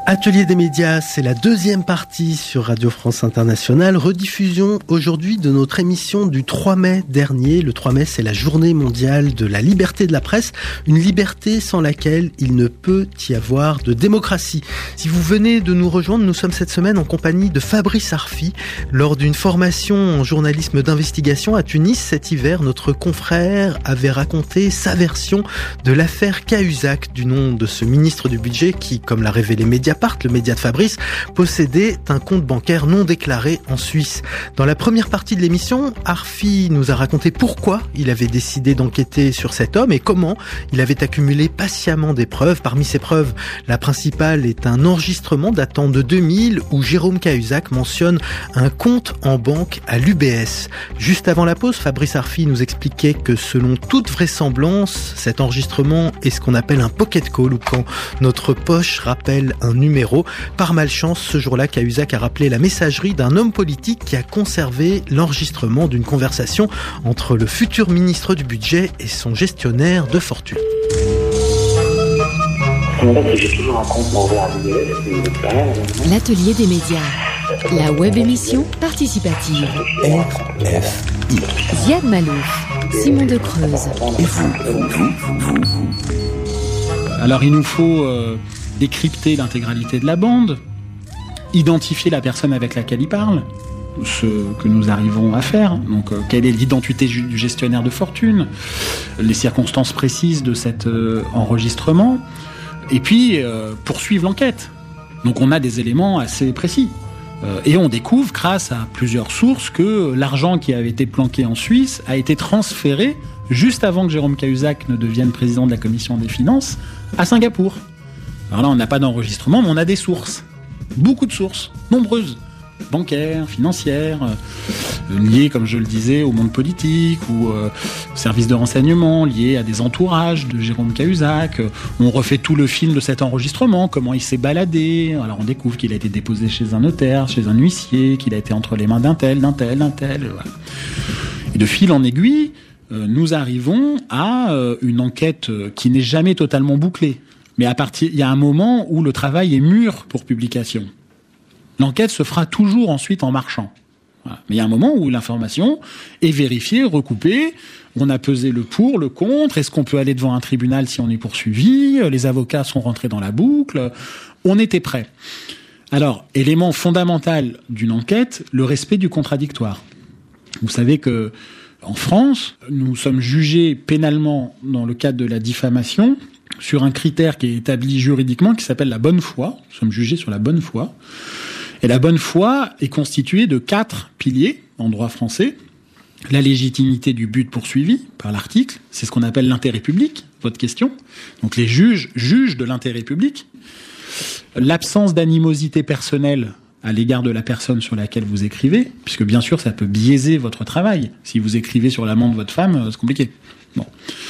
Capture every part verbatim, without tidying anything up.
Atelier des médias, c'est la deuxième partie sur Radio France Internationale. Rediffusion aujourd'hui de notre émission du trois mai dernier. Le trois mai, c'est la journée mondiale de la liberté de la presse. Une liberté sans laquelle il ne peut y avoir de démocratie. Si vous venez de nous rejoindre, nous sommes cette semaine en compagnie de Fabrice Arfi. Lors d'une formation en journalisme d'investigation à Tunis cet hiver, notre confrère avait raconté sa version de l'affaire Cahuzac, du nom de ce ministre du budget qui, comme l'a révélé Mediapart, le média de Fabrice, possédait un compte bancaire non déclaré en Suisse. Dans la première partie de l'émission, Arfi nous a raconté pourquoi il avait décidé d'enquêter sur cet homme et comment il avait accumulé patiemment des preuves. Parmi ces preuves, la principale est un enregistrement datant de deux mille où Jérôme Cahuzac mentionne un compte en banque à l'U B S. Juste avant la pause, Fabrice Arfi nous expliquait que selon toute vraisemblance, cet enregistrement est ce qu'on appelle un pocket call, ou quand notre poche rappelle un numéro. Par malchance, ce jour-là, Cahuzac a rappelé la messagerie d'un homme politique qui a conservé l'enregistrement d'une conversation entre le futur ministre du budget et son gestionnaire de fortune. L'atelier des médias, la web émission participative. R F I. Ziad Malouf, Simon de Creuse. Et vous, vous, vous, vous, vous. Alors il nous faut euh, décrypter l'intégralité de la bande, identifier la personne avec laquelle il parle, ce que nous arrivons à faire. Donc, euh, quelle est l'identité du gestionnaire de fortune, les circonstances précises de cet euh, enregistrement, et puis euh, poursuivre l'enquête. Donc, on a des éléments assez précis. Euh, et on découvre, grâce à plusieurs sources, que l'argent qui avait été planqué en Suisse a été transféré, juste avant que Jérôme Cahuzac ne devienne président de la Commission des Finances, à Singapour. Alors là, on n'a pas d'enregistrement, mais on a des sources. Beaucoup de sources, nombreuses. Bancaires, financières, euh, liées, comme je le disais, au monde politique ou euh, services de renseignement, liées à des entourages de Jérôme Cahuzac. Euh, on refait tout le film de cet enregistrement, comment il s'est baladé. Alors on découvre qu'il a été déposé chez un notaire, chez un huissier, qu'il a été entre les mains d'un tel, d'un tel, d'un tel. Voilà. Et de fil en aiguille, euh, nous arrivons à euh, une enquête euh, qui n'est jamais totalement bouclée. Mais à partir, il y a un moment où le travail est mûr pour publication. L'enquête se fera toujours ensuite en marchant. Voilà. Mais il y a un moment où l'information est vérifiée, recoupée, on a pesé le pour, le contre, est-ce qu'on peut aller devant un tribunal si on est poursuivi, les avocats sont rentrés dans la boucle, on était prêts. Alors, élément fondamental d'une enquête, le respect du contradictoire. Vous savez que en France, nous sommes jugés pénalement dans le cadre de la diffamation sur un critère qui est établi juridiquement, qui s'appelle la bonne foi. Nous sommes jugés sur la bonne foi. Et la bonne foi est constituée de quatre piliers en droit français. La légitimité du but poursuivi par l'article, c'est ce qu'on appelle l'intérêt public, votre question. Donc les juges jugent de l'intérêt public. L'absence d'animosité personnelle à l'égard de la personne sur laquelle vous écrivez, puisque bien sûr ça peut biaiser votre travail. Si vous écrivez sur l'amant de votre femme, c'est compliqué. Bon.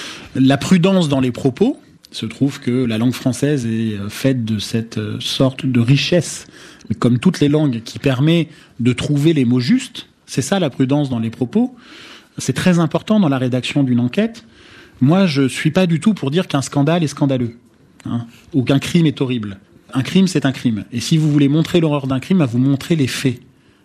La prudence dans les propos. Il se trouve que la langue française est faite de cette sorte de richesse, mais comme toutes les langues, qui permet de trouver les mots justes. C'est ça la prudence dans les propos. C'est très important dans la rédaction d'une enquête. Moi, je suis pas du tout pour dire qu'un scandale est scandaleux, hein, ou qu'un crime est horrible. Un crime, c'est un crime. Et si vous voulez montrer l'horreur d'un crime, vous montrez les faits.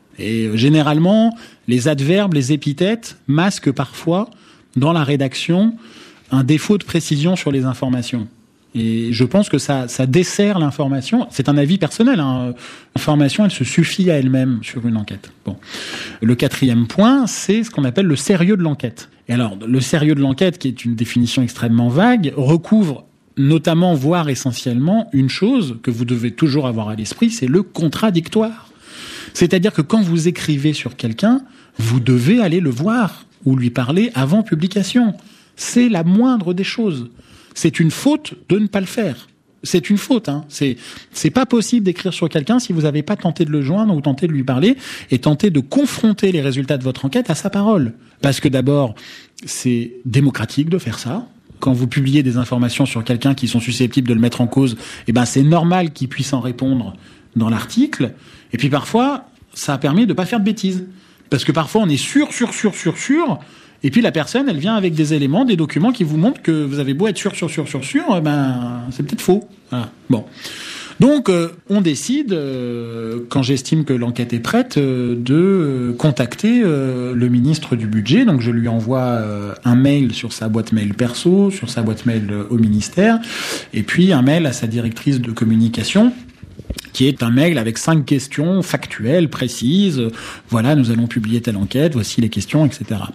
Et généralement, les adverbes, les épithètes masquent parfois, dans la rédaction, un défaut de précision sur les informations. Et je pense que ça, ça dessert l'information. C'est un avis personnel, hein. L'information, elle se suffit à elle-même sur une enquête. Bon. Le quatrième point, c'est ce qu'on appelle le sérieux de l'enquête. Et alors, le sérieux de l'enquête, qui est une définition extrêmement vague, recouvre notamment, voire essentiellement, une chose que vous devez toujours avoir à l'esprit, c'est le contradictoire. C'est-à-dire que quand vous écrivez sur quelqu'un, vous devez aller le voir ou lui parler avant publication. C'est la moindre des choses. C'est une faute de ne pas le faire. C'est une faute, hein. C'est, c'est pas possible d'écrire sur quelqu'un si vous n'avez pas tenté de le joindre ou tenté de lui parler et tenté de confronter les résultats de votre enquête à sa parole. Parce que d'abord, c'est démocratique de faire ça. Quand vous publiez des informations sur quelqu'un qui sont susceptibles de le mettre en cause, eh ben, c'est normal qu'il puisse en répondre dans l'article. Et puis parfois, ça permet de pas faire de bêtises. Parce que parfois, on est sûr, sûr, sûr, sûr, sûr. Et puis la personne, elle vient avec des éléments, des documents qui vous montrent que vous avez beau être sûr, sûr, sûr, sûr, sûr, ben c'est peut-être faux. Voilà. Bon. Donc, euh, on décide, euh, quand j'estime que l'enquête est prête, euh, de euh, contacter euh, le ministre du Budget. Donc, je lui envoie euh, un mail sur sa boîte mail perso, sur sa boîte mail euh, au ministère, et puis un mail à sa directrice de communication, qui est un mail avec cinq questions factuelles, précises. Voilà, nous allons publier telle enquête, voici les questions, et cetera.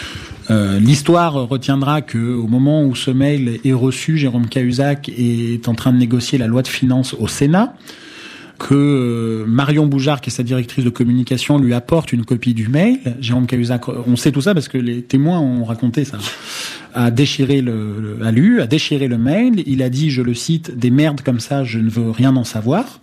Euh, l'histoire retiendra que au moment où ce mail est reçu, Jérôme Cahuzac est en train de négocier la loi de finances au Sénat, que euh, Marion Boujard, qui est sa directrice de communication, lui apporte une copie du mail. Jérôme Cahuzac, on sait tout ça parce que les témoins ont raconté ça, a déchiré le, le a lu, a déchiré le mail. Il a dit, je le cite, des merdes comme ça, je ne veux rien en savoir.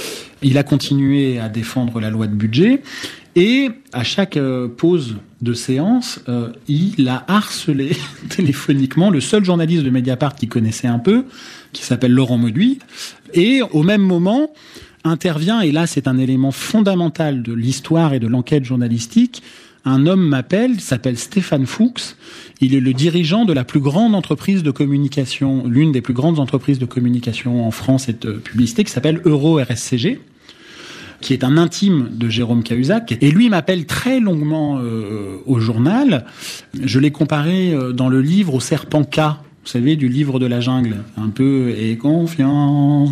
Il a continué à défendre la loi de budget. Et à chaque euh, pause de séance, euh, il a harcelé téléphoniquement le seul journaliste de Mediapart qui connaissait un peu, qui s'appelle Laurent Mauduit. Et au même moment, intervient, et là c'est un élément fondamental de l'histoire et de l'enquête journalistique, un homme m'appelle, il s'appelle Stéphane Fuchs, il est le dirigeant de la plus grande entreprise de communication, l'une des plus grandes entreprises de communication en France et de publicité, qui s'appelle Euro R S C G, qui est un intime de Jérôme Cahuzac. Et lui m'appelle très longuement euh, au journal. Je l'ai comparé euh, dans le livre au serpent K, vous savez, du livre de la jungle, un peu « et confiance »,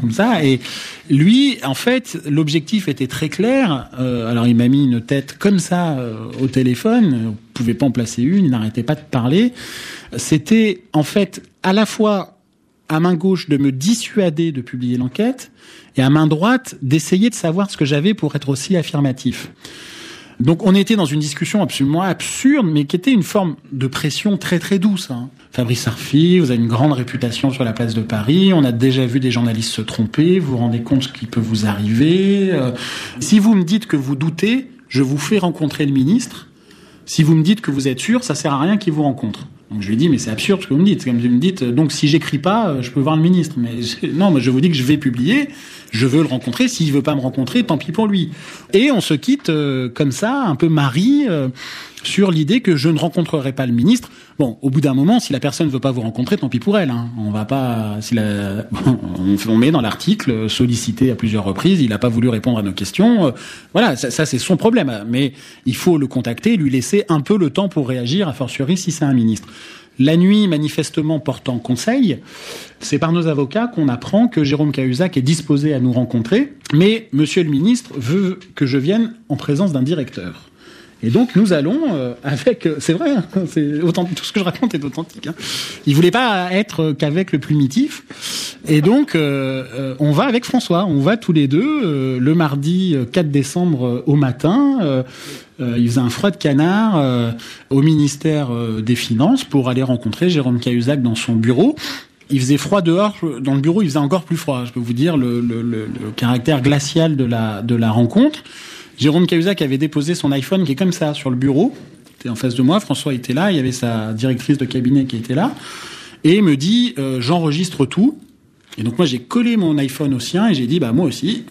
comme ça. Et lui, en fait, l'objectif était très clair. Euh, alors, il m'a mis une tête comme ça euh, au téléphone. On pouvait pas en placer une, il n'arrêtait pas de parler. C'était, en fait, à la fois à main gauche de me dissuader de publier l'enquête et à main droite d'essayer de savoir ce que j'avais pour être aussi affirmatif. Donc on était dans une discussion absolument absurde, mais qui était une forme de pression très très douce. Hein. Fabrice Arfi, vous avez une grande réputation sur la place de Paris, on a déjà vu des journalistes se tromper, vous vous rendez compte ce qui peut vous arriver. Euh, si vous me dites que vous doutez, je vous fais rencontrer le ministre. Si vous me dites que vous êtes sûr, ça sert à rien qu'il vous rencontre. Donc je lui dis, mais c'est absurde ce que vous me dites. Comme vous me dites, donc si j'écris pas, je peux voir le ministre. Mais non, moi je vous dis que je vais publier, je veux le rencontrer. S'il veut pas me rencontrer, tant pis pour lui. Et on se quitte euh, comme ça, un peu mari, euh, sur l'idée que je ne rencontrerai pas le ministre. Bon, au bout d'un moment, si la personne ne veut pas vous rencontrer, tant pis pour elle. Hein. On va pas, si la, on, on met dans l'article sollicité à plusieurs reprises, il n'a pas voulu répondre à nos questions. Euh, voilà, ça, ça c'est son problème. Mais il faut le contacter, lui laisser un peu le temps pour réagir, a fortiori si c'est un ministre. La nuit, manifestement portant conseil, c'est par nos avocats qu'on apprend que Jérôme Cahuzac est disposé à nous rencontrer, mais Monsieur le ministre veut que je vienne en présence d'un directeur. Et donc nous allons euh, avec, euh, c'est vrai, hein, c'est authentique, tout ce que je raconte est authentique. Hein. Il voulait pas être qu'avec le plumitif, et donc euh, euh, on va avec François, on va tous les deux euh, le mardi quatre décembre euh, au matin. Euh, euh, il faisait un froid de canard euh, au ministère euh, des Finances pour aller rencontrer Jérôme Cahuzac dans son bureau. Il faisait froid dehors, dans le bureau il faisait encore plus froid. Je peux vous dire le, le, le, le caractère glacial de la de la rencontre. Jérôme Cahuzac avait déposé son iPhone qui est comme ça sur le bureau. Il était en face de moi, François était là, il y avait sa directrice de cabinet qui était là, et il me dit euh, j'enregistre tout. Et donc moi j'ai collé mon iPhone au sien et j'ai dit bah moi aussi.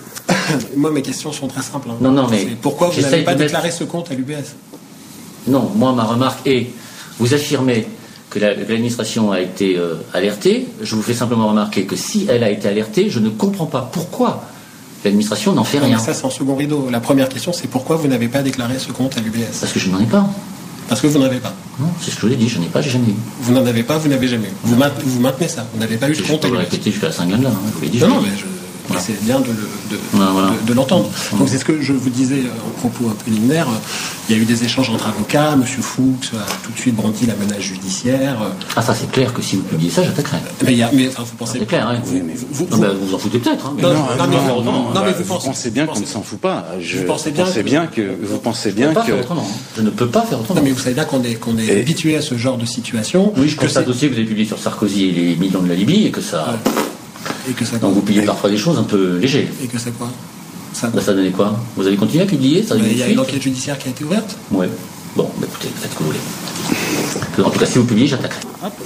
Moi mes questions sont très simples. Hein. Non non mais c'est pourquoi vous n'avez pas de déclaré mettre... ce compte à l'U B S? Non, moi ma remarque est vous affirmez que, la, que l'administration a été euh, alertée. Je vous fais simplement remarquer que si elle a été alertée, je ne comprends pas pourquoi. L'administration n'en fait rien. Mais ça, c'est en second rideau. La première question, c'est pourquoi vous n'avez pas déclaré ce compte à l'U B S? Parce que je n'en ai pas. Parce que vous n'en avez pas. Non, c'est ce que je vous ai dit, je n'en ai pas, j'ai jamais eu. Vous n'en avez pas, vous n'avez jamais eu. Vous, maintenez, vous maintenez ça. Vous n'avez pas eu de compte à l'U B S. Je peux répéter jusqu'à la cinquième là, hein, je vous l'ai dit. Non, non, mais je... Voilà. C'est bien de, le, de, voilà, voilà. de, de l'entendre. Donc c'est ce que je vous disais en propos préliminaire. Il y a eu des échanges entre avocats. Monsieur Fuchs a tout de suite brandi la menace judiciaire. Ah ça c'est clair que si vous publiez ça, j'attaquerai. Mais il y a, mais enfin vous pensez. C'est clair, hein. Oui, mais vous, vous, non, mais vous en foutez peut-être. Hein. Non, non, non, non, non, non, non, mais vous, vous pensez, pensez bien vous qu'on ne s'en fout pas. Je vous pensez bien, pensez que, bien que vous pensez bien que. que. Je ne peux pas faire autrement. Non, mais vous savez bien qu'on est qu'on est et... habitué à ce genre de situation. Oui, je constate aussi que vous avez publié sur Sarkozy et les millions de la Libye et que ça. Ouais. Et que ça donc vous publiez parfois des choses un peu légères. Et que c'est quoi ça, bah, ça donnait quoi? Vous avez continué à publier ça? Il y a une enquête judiciaire qui a été ouverte. Oui. Bon, bah, écoutez, faites ce que vous voulez. En tout cas, si vous publiez, j'attaquerai.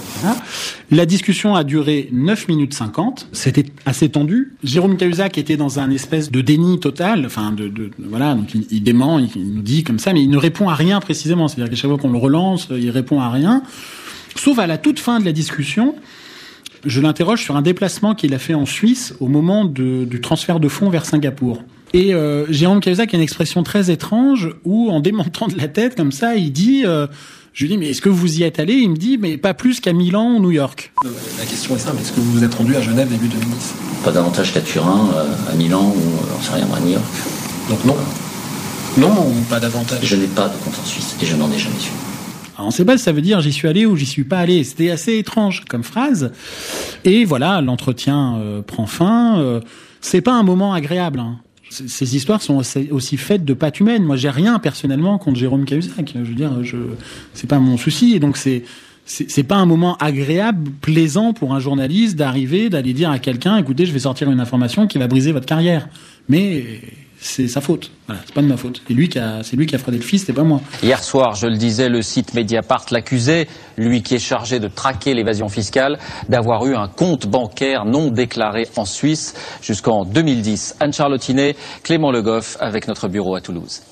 La discussion a duré neuf minutes cinquante. C'était assez tendu. Jérôme Cahuzac était dans un espèce de déni total. Enfin, de, de, de voilà. Donc, il, il dément, il, il nous dit comme ça, mais il ne répond à rien précisément. C'est-à-dire qu'à chaque fois qu'on le relance, il répond à rien. Sauf à la toute fin de la discussion. je l'interroge sur un déplacement qu'il a fait en Suisse au moment de, du transfert de fonds vers Singapour. Et euh, Jérôme Cahuzac a une expression très étrange où, en démentant de la tête comme ça, il dit euh, je lui dis mais est-ce que vous y êtes allé ? Il me dit mais pas plus qu'à Milan ou New York. La question est simple, est-ce que vous vous êtes rendu à Genève début deux mille dix ? Pas davantage qu'à Turin, euh, à Milan ou euh, on sait rien, à New York. Donc non. Non ou pas davantage ? Je n'ai pas de compte en Suisse et je n'en ai jamais eu. Alors on ne sait pas si ça veut dire j'y suis allé ou j'y suis pas allé. C'était assez étrange comme phrase. Et voilà, l'entretien euh, prend fin. Euh, c'est pas un moment agréable. Hein. C- ces histoires sont aussi, aussi faites de pattes humaines. Moi, j'ai rien personnellement contre Jérôme Cahuzac. Je veux dire, je, c'est pas mon souci. Et donc c'est, c'est, c'est pas un moment agréable, plaisant pour un journaliste d'arriver, d'aller dire à quelqu'un, écoutez, je vais sortir une information qui va briser votre carrière. Mais c'est sa faute. Voilà, c'est pas de ma faute. C'est lui qui a, c'est lui qui a fraudé le fisc, c'est pas moi. Hier soir, je le disais, le site Mediapart l'accusait, lui qui est chargé de traquer l'évasion fiscale, d'avoir eu un compte bancaire non déclaré en Suisse jusqu'en deux mille dix. Anne-Charlotte Tinet, Clément Le Goff avec notre bureau à Toulouse.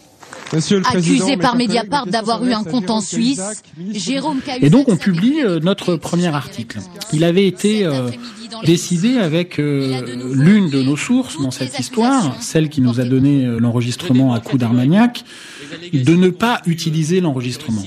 Accusé par Mediapart d'avoir eu un compte en Suisse, Jérôme Cahuzac... Et donc on publie euh, notre premier article. Il avait été euh, décidé avec euh, l'une de nos sources dans cette histoire, celle qui nous a donné euh, l'enregistrement à coup d'Armagnac, de ne pas utiliser l'enregistrement.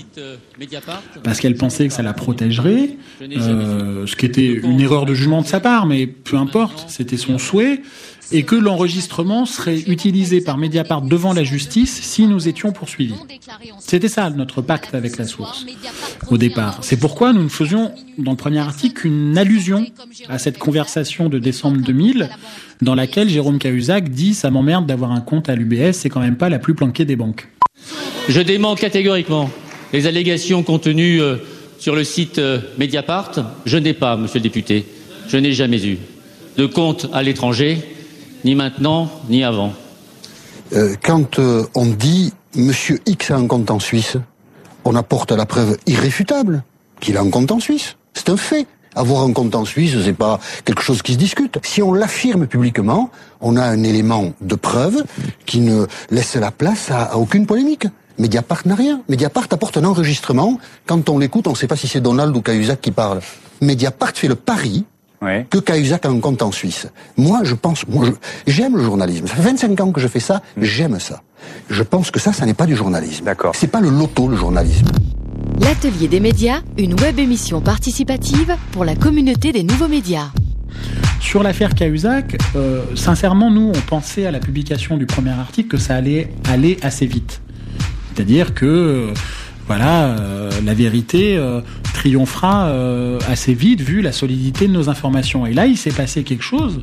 Parce qu'elle pensait que ça la protégerait, euh, ce qui était une erreur de jugement de sa part, mais peu importe, c'était son souhait, et que l'enregistrement serait utilisé par Mediapart devant la justice si nous étions poursuivis. C'était ça notre pacte avec la source, au départ. C'est pourquoi nous ne faisions, dans le premier article, qu'une allusion à cette conversation de décembre deux mille, dans laquelle Jérôme Cahuzac dit « ça m'emmerde d'avoir un compte à l'U B S, c'est quand même pas la plus planquée des banques ». Je dément catégoriquement les allégations contenues euh, sur le site euh, Mediapart. Je n'ai pas, monsieur le député, je n'ai jamais eu de compte à l'étranger, ni maintenant, ni avant. Euh, quand euh, on dit « Monsieur X a un compte en Suisse », on apporte la preuve irréfutable qu'il a un compte en Suisse. C'est un fait. Avoir un compte en Suisse, c'est pas quelque chose qui se discute. Si on l'affirme publiquement, on a un élément de preuve qui ne laisse la place à, à aucune polémique. Mediapart n'a rien. Mediapart apporte un enregistrement. Quand on l'écoute, on ne sait pas si c'est Donald ou Cahuzac qui parle. Mediapart fait le pari ouais. que Cahuzac a un compte en Suisse. Moi, je pense, moi, je, j'aime le journalisme. Ça fait vingt-cinq ans que je fais ça, mmh. j'aime ça. Je pense que ça, ça n'est pas du journalisme. D'accord. C'est pas le loto, le journalisme. L'Atelier des médias, une web émission participative pour la communauté des nouveaux médias. Sur l'affaire Cahuzac, euh, sincèrement, nous, on pensait à la publication du premier article que ça allait aller assez vite. C'est-à-dire que, euh, voilà, euh, la vérité euh, triomphera euh, assez vite vu la solidité de nos informations. Et là, il s'est passé quelque chose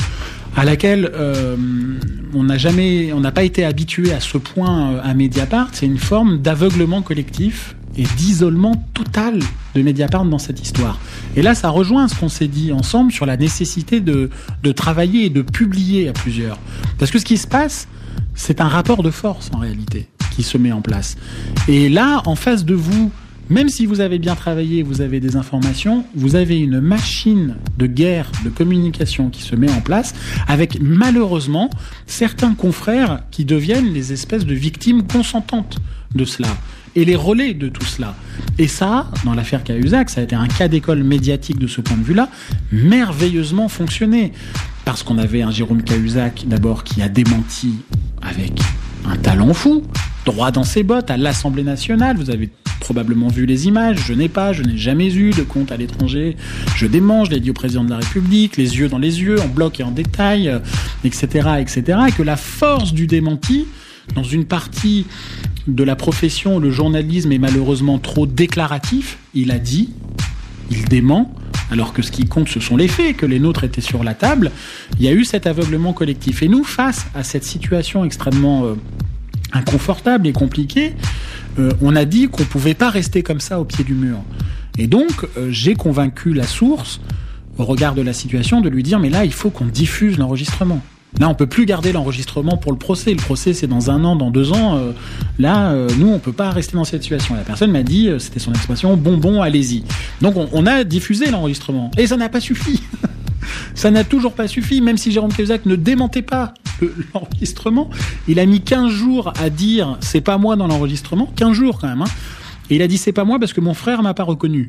à laquelle euh, on n'a jamais, on n'a pas été habitué à ce point euh, à Mediapart. C'est une forme d'aveuglement collectif et d'isolement total de Mediapart dans cette histoire. Et là, ça rejoint ce qu'on s'est dit ensemble sur la nécessité de, de travailler et de publier à plusieurs. Parce que ce qui se passe, c'est un rapport de force en réalité qui se met en place. Et là, en face de vous, même si vous avez bien travaillé, vous avez des informations, vous avez une machine de guerre, de communication qui se met en place, avec malheureusement certains confrères qui deviennent les espèces de victimes consentantes de cela, et les relais de tout cela. Et ça, dans l'affaire Cahuzac, ça a été un cas d'école médiatique de ce point de vue-là, merveilleusement fonctionné. Parce qu'on avait un Jérôme Cahuzac, d'abord, qui a démenti avec un talent fou, droit dans ses bottes, à l'Assemblée nationale. Vous avez probablement vu les images. Je n'ai pas, je n'ai jamais eu de compte à l'étranger. Je dément, je l'ai dit au président de la République, les yeux dans les yeux, en bloc et en détail, euh, et cetera, et cetera. Et que la force du démenti, dans une partie de la profession où le journalisme est malheureusement trop déclaratif, il a dit, il dément, alors que ce qui compte, ce sont les faits, que les nôtres étaient sur la table. Il y a eu cet aveuglement collectif. Et nous, face à cette situation extrêmement euh, inconfortable et compliquée, euh, on a dit qu'on pouvait pas rester comme ça au pied du mur. Et donc, euh, j'ai convaincu la source, au regard de la situation, de lui dire, mais là, il faut qu'on diffuse l'enregistrement. Là, on peut plus garder l'enregistrement pour le procès. Le procès, c'est dans un an, dans deux ans. Euh, là, euh, nous, on peut pas rester dans cette situation. La personne m'a dit, euh, c'était son expression, bon, bon, allez-y. Donc, on, on a diffusé l'enregistrement. Et ça n'a pas suffi. Ça n'a toujours pas suffi. Même si Jérôme Cahuzac ne démentait pas le, l'enregistrement, il a mis quinze jours à dire, c'est pas moi dans l'enregistrement. quinze jours, quand même, hein. Et il a dit, c'est pas moi parce que mon frère m'a pas reconnu.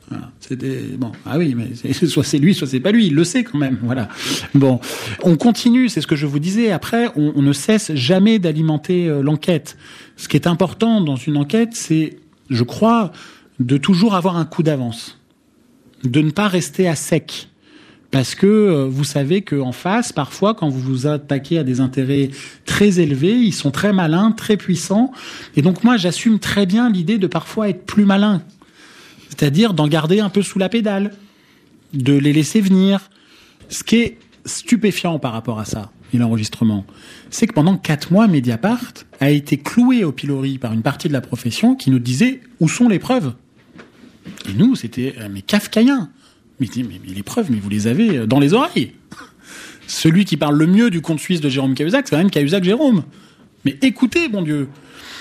Voilà. C'était bon. Ah oui, mais c'est, soit c'est lui, soit c'est pas lui. Il le sait quand même. Voilà. Bon, on continue. C'est ce que je vous disais. Après, on, on ne cesse jamais d'alimenter euh, l'enquête. Ce qui est important dans une enquête, c'est, je crois, de toujours avoir un coup d'avance, de ne pas rester à sec. Parce que euh, vous savez qu'en face, parfois, quand vous vous attaquez à des intérêts très élevés, ils sont très malins, très puissants. Et donc moi, j'assume très bien l'idée de parfois être plus malin. C'est-à-dire d'en garder un peu sous la pédale, de les laisser venir. Ce qui est stupéfiant par rapport à ça, et l'enregistrement, c'est que pendant quatre mois, Mediapart a été cloué au pilori par une partie de la profession qui nous disait « Où sont les preuves ?» Et nous, c'était euh, mais kafkaïen. Mais, mais, mais les preuves, mais vous les avez dans les oreilles. Celui qui parle le mieux du compte suisse de Jérôme Cahuzac, c'est quand même Cahuzac Jérôme. Mais écoutez, bon Dieu,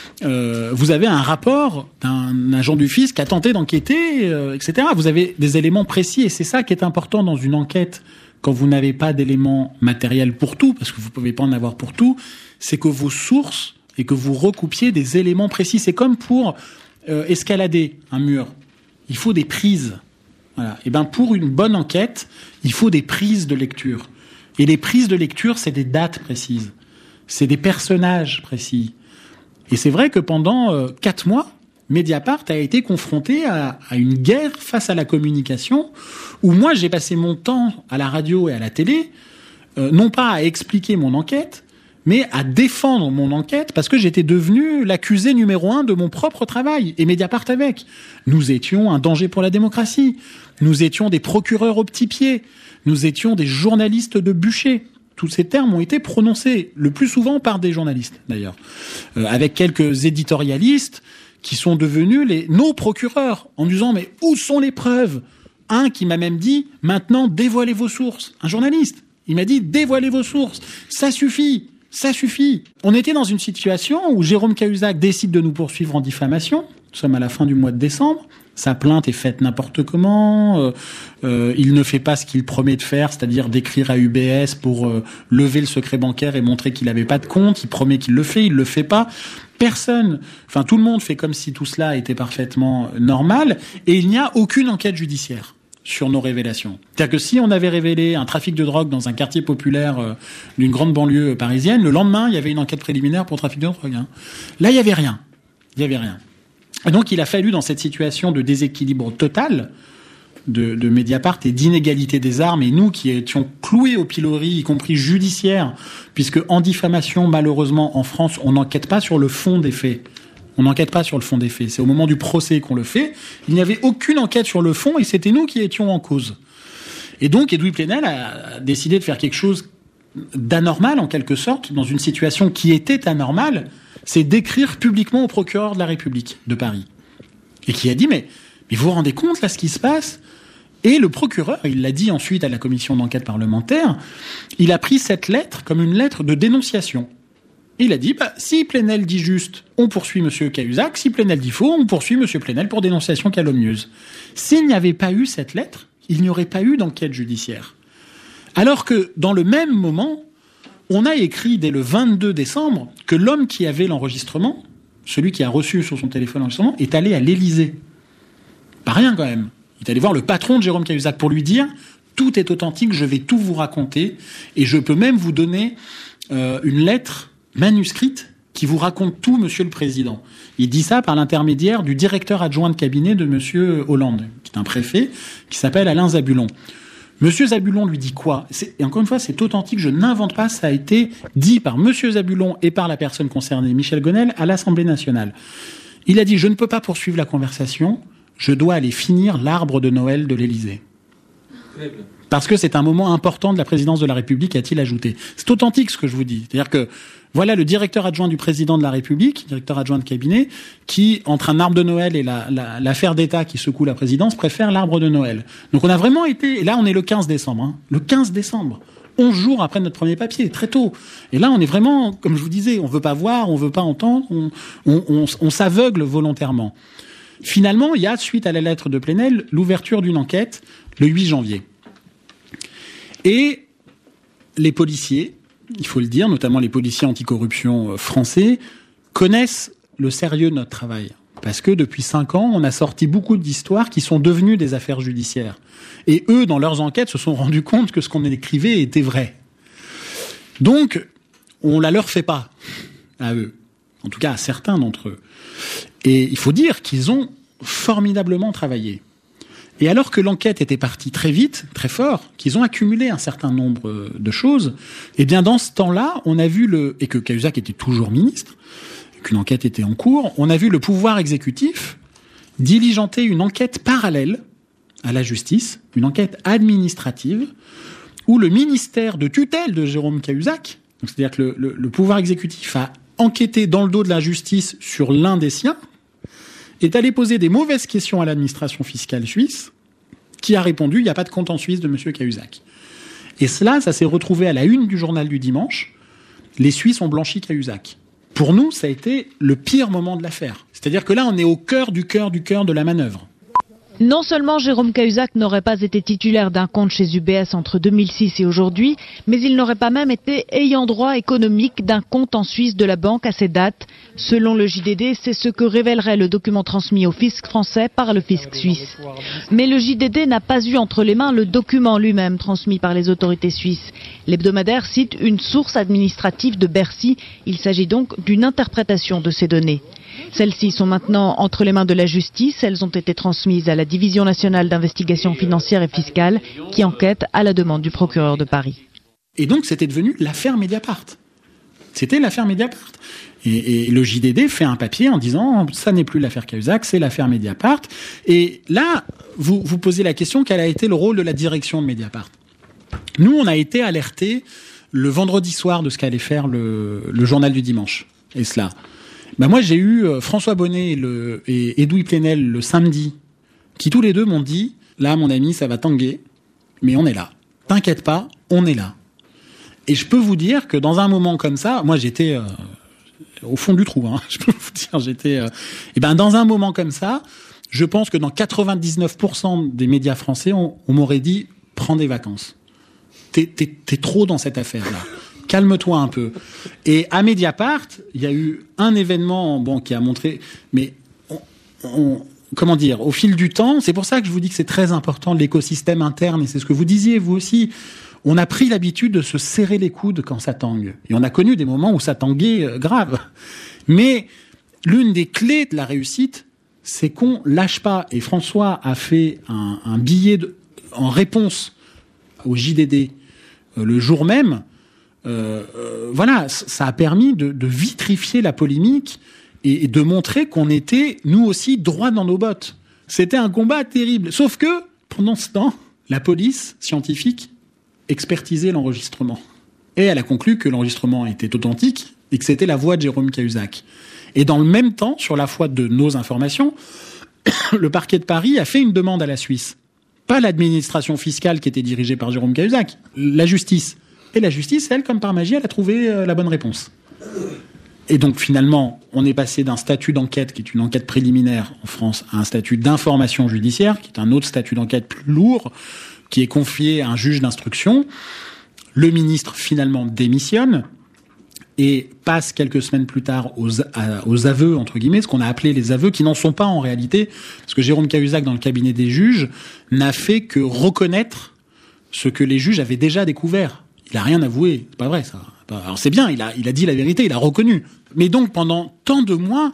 euh, vous avez un rapport d'un agent du fisc qui a tenté d'enquêter, euh, et cetera. Vous avez des éléments précis, et c'est ça qui est important dans une enquête quand vous n'avez pas d'éléments matériels pour tout, parce que vous pouvez pas en avoir pour tout, c'est que vos sources et que vous recoupiez des éléments précis. C'est comme pour euh, escalader un mur. Il faut des prises. Voilà. Et ben pour une bonne enquête, il faut des prises de lecture. Et les prises de lecture, c'est des dates précises, c'est des personnages précis. Et c'est vrai que pendant euh, quatre mois, Mediapart a été confronté à, à une guerre face à la communication, où moi j'ai passé mon temps à la radio et à la télé, euh, non pas à expliquer mon enquête, mais à défendre mon enquête, parce que j'étais devenu l'accusé numéro un de mon propre travail, et Mediapart avec. Nous étions un danger pour la démocratie. Nous étions des procureurs au petit pied. Nous étions des journalistes de bûcher. Tous ces termes ont été prononcés, le plus souvent par des journalistes, d'ailleurs. Euh, avec quelques éditorialistes qui sont devenus les, nos procureurs, en disant « Mais où sont les preuves ?» Un qui m'a même dit « Maintenant, dévoilez vos sources. » Un journaliste. Il m'a dit « Dévoilez vos sources. Ça suffit. Ça suffit. » On était dans une situation où Jérôme Cahuzac décide de nous poursuivre en diffamation. Nous sommes à la fin du mois de décembre. Sa plainte est faite n'importe comment. Euh, euh, il ne fait pas ce qu'il promet de faire, c'est-à-dire d'écrire à U B S pour euh, lever le secret bancaire et montrer qu'il n'avait pas de compte. Il promet qu'il le fait, il le fait pas. Personne, enfin tout le monde fait comme si tout cela était parfaitement normal, et il n'y a aucune enquête judiciaire sur nos révélations. C'est-à-dire que si on avait révélé un trafic de drogue dans un quartier populaire euh, d'une grande banlieue parisienne, le lendemain, il y avait une enquête préliminaire pour trafic de drogue. Hein. Là, il y avait rien. Il y avait rien. Et donc, il a fallu, dans cette situation de déséquilibre total de, de Mediapart et d'inégalité des armes, et nous qui étions cloués au pilori, y compris judiciaire, puisque en diffamation, malheureusement, en France, on n'enquête pas sur le fond des faits. On n'enquête pas sur le fond des faits. C'est au moment du procès qu'on le fait. Il n'y avait aucune enquête sur le fond, et c'était nous qui étions en cause. Et donc, Edoui Plenel a décidé de faire quelque chose d'anormal, en quelque sorte, dans une situation qui était anormale, c'est d'écrire publiquement au procureur de la République de Paris. Et qui a dit, mais, mais vous vous rendez compte, là, ce qui se passe ? Et le procureur, il l'a dit ensuite à la commission d'enquête parlementaire, il a pris cette lettre comme une lettre de dénonciation. Et il a dit, bah, si Plenel dit juste, on poursuit Monsieur Cahuzac, si Plenel dit faux, on poursuit Monsieur Plenel pour dénonciation calomnieuse. S'il n'y avait pas eu cette lettre, il n'y aurait pas eu d'enquête judiciaire. Alors que, dans le même moment, on a écrit dès le vingt-deux décembre que l'homme qui avait l'enregistrement, celui qui a reçu sur son téléphone l'enregistrement, est allé à l'Élysée. Pas rien quand même. Il est allé voir le patron de Jérôme Cahuzac pour lui dire « Tout est authentique, je vais tout vous raconter et je peux même vous donner euh, une lettre manuscrite qui vous raconte tout, Monsieur le Président. » Il dit ça par l'intermédiaire du directeur adjoint de cabinet de Monsieur Hollande, qui est un préfet, qui s'appelle Alain Zabulon. Monsieur Zabulon lui dit quoi ? C'est, et encore une fois, c'est authentique, je n'invente pas, ça a été dit par Monsieur Zabulon et par la personne concernée, Michel Gonel, à l'Assemblée nationale. Il a dit « Je ne peux pas poursuivre la conversation, je dois aller finir l'arbre de Noël de l'Élysée. » Parce que c'est un moment important de la présidence de la République, a-t-il ajouté. C'est authentique ce que je vous dis. C'est-à-dire que voilà le directeur adjoint du président de la République, directeur adjoint de cabinet, qui, entre un arbre de Noël et la, la, l'affaire d'État qui secoue la présidence, préfère l'arbre de Noël. Donc on a vraiment été... Et là, on est le quinze décembre. Hein, le quinze décembre. onze jours après notre premier papier, très tôt. Et là, on est vraiment, comme je vous disais, on veut pas voir, on veut pas entendre, on, on, on, on s'aveugle volontairement. Finalement, il y a, suite à la lettre de Plenel, l'ouverture d'une enquête le huit janvier. Et les policiers, il faut le dire, notamment les policiers anticorruption français, connaissent le sérieux de notre travail. Parce que depuis cinq ans, on a sorti beaucoup d'histoires qui sont devenues des affaires judiciaires. Et eux, dans leurs enquêtes, se sont rendus compte que ce qu'on écrivait était vrai. Donc, on la leur fait pas, à eux. En tout cas, à certains d'entre eux. Et il faut dire qu'ils ont formidablement travaillé. Et alors que l'enquête était partie très vite, très fort, qu'ils ont accumulé un certain nombre de choses, eh bien, dans ce temps-là, on a vu le, et que Cahuzac était toujours ministre, qu'une enquête était en cours, on a vu le pouvoir exécutif diligenter une enquête parallèle à la justice, une enquête administrative, où le ministère de tutelle de Jérôme Cahuzac, donc c'est-à-dire que le, le, le pouvoir exécutif a enquêté dans le dos de la justice sur l'un des siens, est allé poser des mauvaises questions à l'administration fiscale suisse, qui a répondu « il n'y a pas de compte en Suisse de M. Cahuzac ». Et cela, ça s'est retrouvé à la une du journal du dimanche. Les Suisses ont blanchi Cahuzac. Pour nous, ça a été le pire moment de l'affaire. C'est-à-dire que là, on est au cœur du cœur du cœur de la manœuvre. Non seulement Jérôme Cahuzac n'aurait pas été titulaire d'un compte chez U B S entre deux mille six et aujourd'hui, mais il n'aurait pas même été ayant droit économique d'un compte en Suisse de la banque à ces dates. Selon le J D D, c'est ce que révélerait le document transmis au fisc français par le fisc suisse. Mais le J D D n'a pas eu entre les mains le document lui-même transmis par les autorités suisses. L'hebdomadaire cite une source administrative de Bercy. Il s'agit donc d'une interprétation de ces données. Celles-ci sont maintenant entre les mains de la justice. Elles ont été transmises à la Division nationale d'investigation financière et fiscale qui enquête à la demande du procureur de Paris. Et donc c'était devenu l'affaire Mediapart. C'était l'affaire Mediapart. Et, et le J D D fait un papier en disant ça n'est plus l'affaire Cahuzac, c'est l'affaire Mediapart. Et là, vous vous posez la question, quel a été le rôle de la direction de Mediapart ? Nous, on a été alertés le vendredi soir de ce qu'allait faire le, le journal du dimanche. Et cela. Ben moi, j'ai eu euh, François Bonnet et, le, et Edoui Plenel le samedi, qui tous les deux m'ont dit « Là, mon ami, ça va tanguer, mais on est là. T'inquiète pas, on est là. » Et je peux vous dire que dans un moment comme ça, moi, j'étais euh, au fond du trou. Hein, je peux vous dire, j'étais. Euh, et ben, dans un moment comme ça, je pense que dans quatre-vingt-dix-neuf pour cent des médias français, on, on m'aurait dit « Prends des vacances. T'es, t'es, t'es trop dans cette affaire-là. » Calme-toi un peu. Et à Mediapart, il y a eu un événement, bon, qui a montré, mais on, on, comment dire, au fil du temps, c'est pour ça que je vous dis que c'est très important l'écosystème interne, et c'est ce que vous disiez vous aussi. On a pris l'habitude de se serrer les coudes quand ça tangue, et on a connu des moments où ça tanguait euh, grave. Mais l'une des clés de la réussite, c'est qu'on lâche pas. Et François a fait un, un billet de, en réponse au J D D euh, le jour même. Euh, euh, voilà, ça a permis de, de vitrifier la polémique et, et de montrer qu'on était, nous aussi, droit dans nos bottes. C'était un combat terrible. Sauf que, pendant ce temps, la police scientifique expertisait l'enregistrement. Et elle a conclu que l'enregistrement était authentique et que c'était la voix de Jérôme Cahuzac. Et dans le même temps, sur la foi de nos informations, le parquet de Paris a fait une demande à la Suisse. Pas l'administration fiscale qui était dirigée par Jérôme Cahuzac, la justice. Et la justice, elle, comme par magie, elle a trouvé euh, la bonne réponse. Et donc, finalement, on est passé d'un statut d'enquête, qui est une enquête préliminaire en France, à un statut d'information judiciaire, qui est un autre statut d'enquête plus lourd, qui est confié à un juge d'instruction. Le ministre, finalement, démissionne et passe quelques semaines plus tard aux, à, aux aveux, entre guillemets, ce qu'on a appelé les aveux, qui n'en sont pas en réalité, parce que Jérôme Cahuzac, dans le cabinet des juges, n'a fait que reconnaître ce que les juges avaient déjà découvert. Il a rien avoué, c'est pas vrai ça. Alors c'est bien, il a, il a dit la vérité, il a reconnu. Mais donc pendant tant de mois,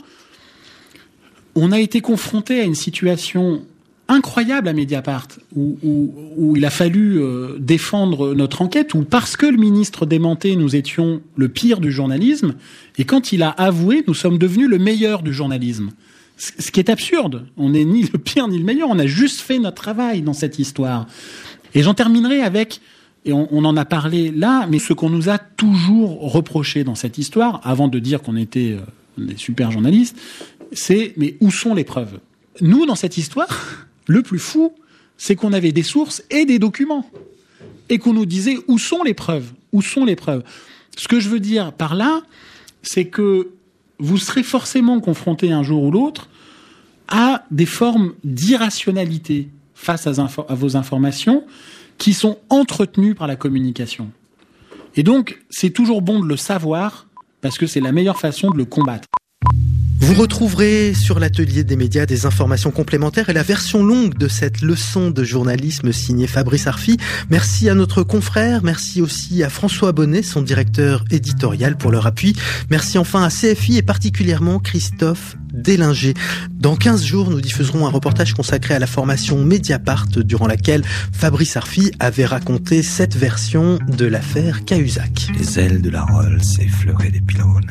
on a été confronté à une situation incroyable à Mediapart, où, où, où il a fallu euh, défendre notre enquête, où parce que le ministre démentait, nous étions le pire du journalisme, et quand il a avoué, nous sommes devenus le meilleur du journalisme. Ce qui est absurde. On n'est ni le pire ni le meilleur, on a juste fait notre travail dans cette histoire. Et j'en terminerai avec... Et on, on en a parlé là, mais ce qu'on nous a toujours reproché dans cette histoire, avant de dire qu'on était euh, des super journalistes, c'est mais où sont les preuves ? Nous, dans cette histoire, le plus fou, c'est qu'on avait des sources et des documents, et qu'on nous disait où sont les preuves ? Où sont les preuves ? Ce que je veux dire par là, c'est que vous serez forcément confronté un jour ou l'autre à des formes d'irrationalité face à, info- à vos informations, qui sont entretenus par la communication. Et donc, c'est toujours bon de le savoir, parce que c'est la meilleure façon de le combattre. Vous retrouverez sur l'atelier des médias des informations complémentaires et la version longue de cette leçon de journalisme signée Fabrice Arfi. Merci à notre confrère, merci aussi à François Bonnet, son directeur éditorial, pour leur appui. Merci enfin à C F I et particulièrement Christophe Délinger. Dans quinze jours, nous diffuserons un reportage consacré à la formation Mediapart, durant laquelle Fabrice Arfi avait raconté cette version de l'affaire Cahuzac. Les ailes de la Rolls effleuraient les pylônes.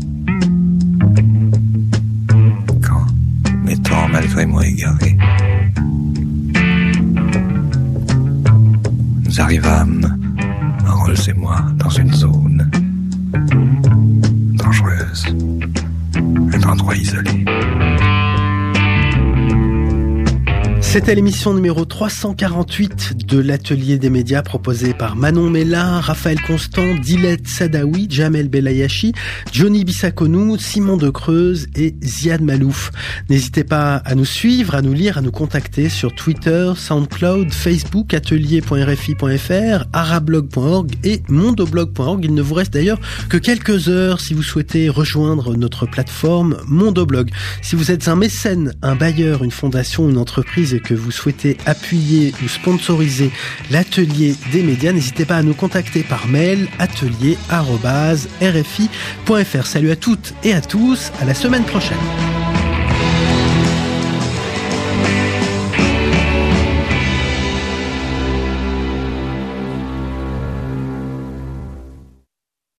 Quand, m'étant malgré moi égaré, nous arrivâmes, Rolls et moi, dans une zone dangereuse, un endroit isolé. C'était l'émission numéro trois cent quarante-huit de l'Atelier des médias, proposée par Manon Mella, Raphaël Constant, Dilette Sadawi, Jamel Belayashi, Johnny Bissakonou, Simon De Creuse et Ziad Malouf. N'hésitez pas à nous suivre, à nous lire, à nous contacter sur Twitter, SoundCloud, Facebook, atelier point r f i point f r, arablog point org et mondoblog point org. Il ne vous reste d'ailleurs que quelques heures si vous souhaitez rejoindre notre plateforme Mondoblog. Si vous êtes un mécène, un bailleur, une fondation, une entreprise et que vous souhaitez appuyer ou sponsoriser l'Atelier des médias, n'hésitez pas à nous contacter par mail atelier arobase r f i point f r. Salut à toutes et à tous, à la semaine prochaine.